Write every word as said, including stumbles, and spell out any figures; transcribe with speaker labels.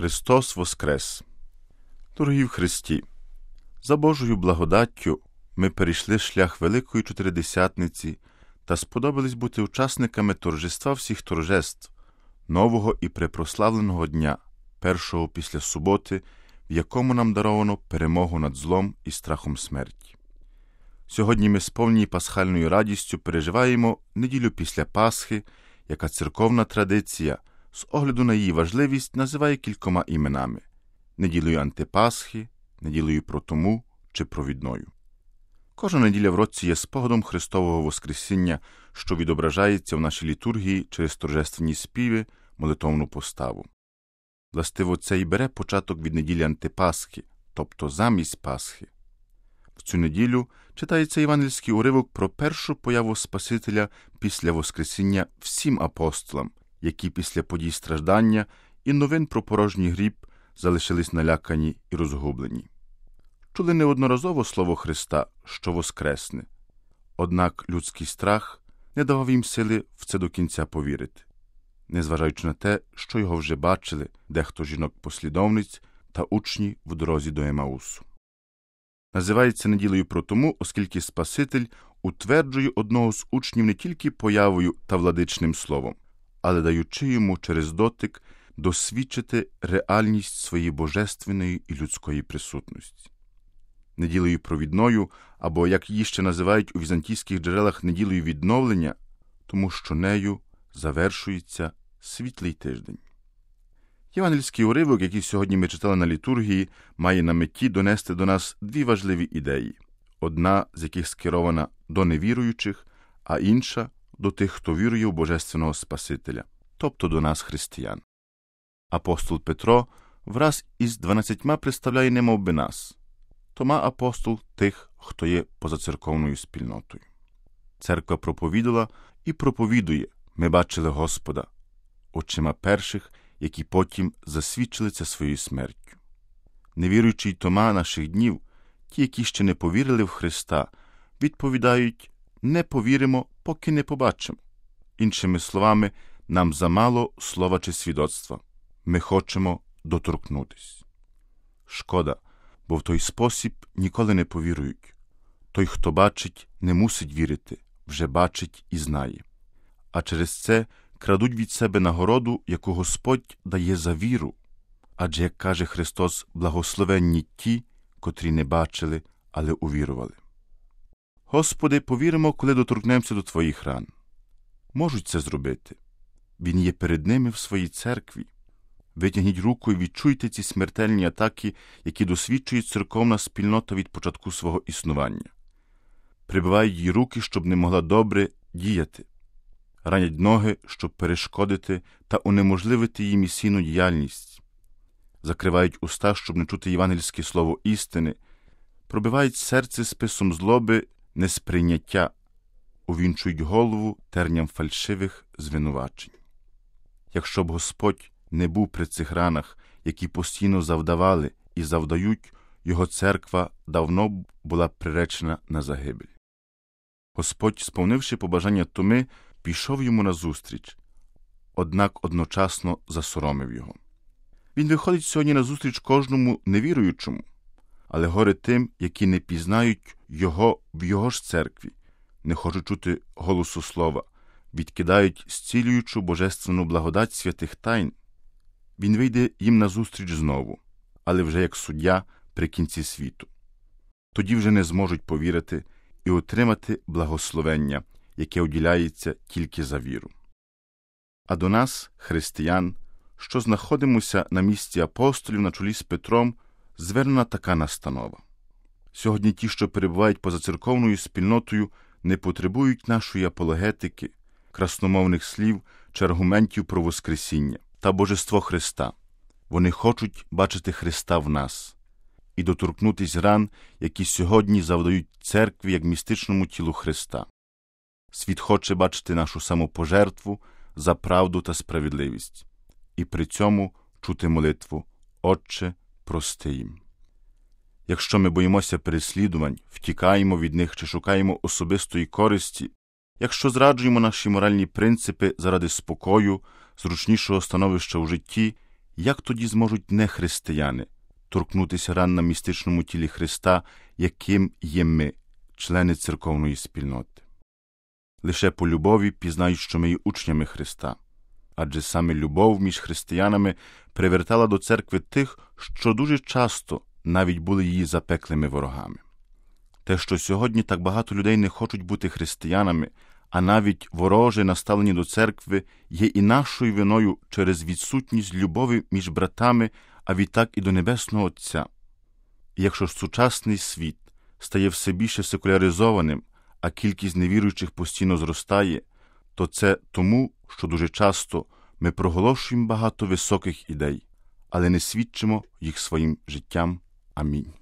Speaker 1: Христос воскрес! Дорогі в Христі! За Божою благодаттю ми перейшли шлях Великої Чотиридесятниці та сподобались бути учасниками торжества всіх торжеств, нового і препрославленого дня, першого після суботи, в якому нам даровано перемогу над злом і страхом смерті. Сьогодні ми з повною пасхальною радістю переживаємо неділю після Пасхи, яка церковна традиція, з огляду на її важливість, називає кількома іменами – неділею Антипасхи, неділею Протому чи Провідною. Кожна неділя в році є спогадом Христового Воскресіння, що відображається в нашій літургії через торжественні співи, молитовну поставу. Властиво, це і бере початок від неділі Антипасхи, тобто замість Пасхи. В цю неділю читається євангельський уривок про першу появу Спасителя після Воскресіння всім апостолам, які після подій страждання і новин про порожній гріб залишились налякані і розгублені. Чули неодноразово слово Христа, що воскресне. Однак людський страх не давав їм сили в це до кінця повірити, незважаючи на те, що його вже бачили дехто жінок-послідовниць та учні в дорозі до Емаусу. Називається неділею Протому, оскільки Спаситель утверджує одного з учнів не тільки появою та владичним словом, але даючи йому через дотик досвідчити реальність своєї божественної і людської присутності. Неділею Провідною, або, як її ще називають у візантійських джерелах, неділею відновлення, тому що нею завершується світлий тиждень. Євангельський уривок, який сьогодні ми читали на літургії, має на меті донести до нас дві важливі ідеї, одна з яких скерована до невіруючих, а інша – до тих, хто вірує в Божественного Спасителя, тобто до нас, християн. Апостол Петро враз із дванадцятьма представляє немов би нас, Тома апостол тих, хто є позацерковною спільнотою. Церква проповідала і проповідує, ми бачили Господа, очима перших, які потім засвідчили це своєю смертю. Невіруючий Тома наших днів, ті, які ще не повірили в Христа, відповідають: не повіримо, поки не побачимо. Іншими словами, нам замало слова чи свідоцтва. Ми хочемо доторкнутись. Шкода, бо в той спосіб ніколи не повірують. Той, хто бачить, не мусить вірити, вже бачить і знає. А через це крадуть від себе нагороду, яку Господь дає за віру. Адже, як каже Христос, благословенні ті, котрі не бачили, але увірували. Господи, повіримо, коли доторкнемося до Твоїх ран. Можуть це зробити. Він є перед ними в своїй церкві. Витягніть руку і відчуйте ці смертельні атаки, які досвідчує церковна спільнота від початку свого існування. Прибивають її руки, щоб не могла добре діяти. Ранять ноги, щоб перешкодити та унеможливити її місійну діяльність. Закривають уста, щоб не чути євангельське слово істини. Пробивають серце списом злоби, несприйняття. Увінчують голову терням фальшивих звинувачень. Якщо б Господь не був при цих ранах, які постійно завдавали і завдають, його церква давно б була приречена на загибель. Господь, сповнивши побажання Томи, пішов йому назустріч, однак одночасно засоромив його. Він виходить сьогодні назустріч кожному невіруючому, але горе тим, які не пізнають його в його ж церкві, не хочуть чути голосу слова, відкидають зцілюючу божественну благодать святих тайн. Він вийде їм назустріч знову, але вже як суддя при кінці світу. Тоді вже не зможуть повірити і отримати благословення, яке уділяється тільки за віру. А до нас, християн, що знаходимося на місці апостолів на чолі з Петром, звернена така настанова. Сьогодні ті, що перебувають поза церковною спільнотою, не потребують нашої апологетики, красномовних слів чи аргументів про Воскресіння та Божество Христа. Вони хочуть бачити Христа в нас і доторкнутись ран, які сьогодні завдають церкві як містичному тілу Христа. Світ хоче бачити нашу самопожертву за правду та справедливість і при цьому чути молитву: «Отче, прости їм». Якщо ми боїмося переслідувань, втікаємо від них чи шукаємо особистої користі, якщо зраджуємо наші моральні принципи заради спокою, зручнішого становища у житті, як тоді зможуть нехристияни торкнутися ран на містичному тілі Христа, яким є ми, члени церковної спільноти? Лише по любові пізнають, що ми є учнями Христа. Адже саме любов між християнами привертала до церкви тих, що дуже часто навіть були її запеклими ворогами. Те, що сьогодні так багато людей не хочуть бути християнами, а навіть вороже наставлені до церкви, є і нашою виною через відсутність любові між братами, а відтак і до Небесного Отця. І якщо ж сучасний світ стає все більше секуляризованим, а кількість невіруючих постійно зростає, то це тому, що дуже часто ми проголошуємо багато високих ідей, але не свідчимо їх своїм життям. Амінь.